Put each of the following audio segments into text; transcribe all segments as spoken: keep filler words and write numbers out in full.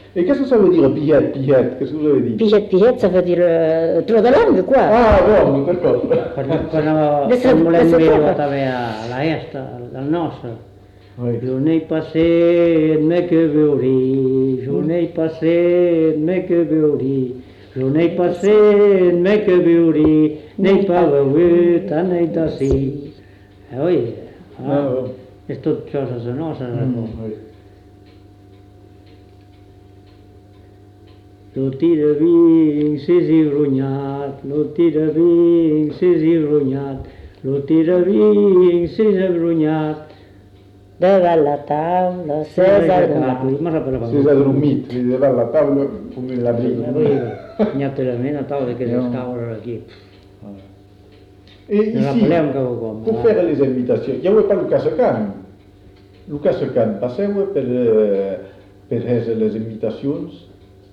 Et qu'est-ce que ça veut dire, pillette, pillette? Qu'est-ce que vous avez dit? Pillette, pillette, ça veut dire euh, trop de langue, quoi. Ah, bon, d'accord. Quando volem veure també a la est, al nostre. Oui. Journée passée, mais que veuri, journée passée, mais que veuri, journée passée, mais que veuri, n'est pas veut, tant est d'ací. Eh oui, ah, Ah, bon. és tot coses nostres. Mm, oui. Lo tira vinc, s'és irronyat, lo tira vinc, s'és irronyat, lo tira vinc, s'és irronyat. Davant la taula, s'és adormit. Ma sapeva Si è dormito, si deve alla tavola come la briga. Niente la mena tavola che si scavano aquí. Et Ne ici, rappelem que ho com. pour faire les invitations, il n'y avait pas Lucas Can. Lucas Can, passeu per, eh, per faire les invitations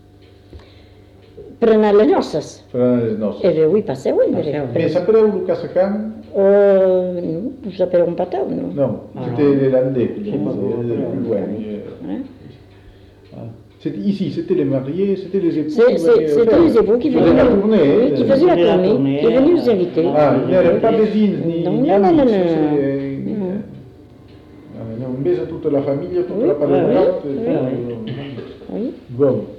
Per anar a les noces. per les nostres. Era avui passeu, eh? Passeu. Mais sapreu Lucas Can? Uh, no, no sapeu un patau, no? Non, Ah, c'était non. l'Irlandais qui C'est le pas disait, bon, euh, ouais. plus loin. euh, Hein? ah. C'était ici, c'était les mariés, c'était les époux. C'est- qui c'est- venaient C'était faire. les époux qui faisaient venaient, la tournée. oui, qui euh. faisaient la Faisaient la tournée, tournée, qui venaient nous euh, inviter. Ah, il n'y avait pas voisines ni Non, ni non, non, amis, non, ça, non. c'est- Non. Ah, mais non, on baise toute la famille, toute Oui, la oui, parole. oui, Oui. Bon.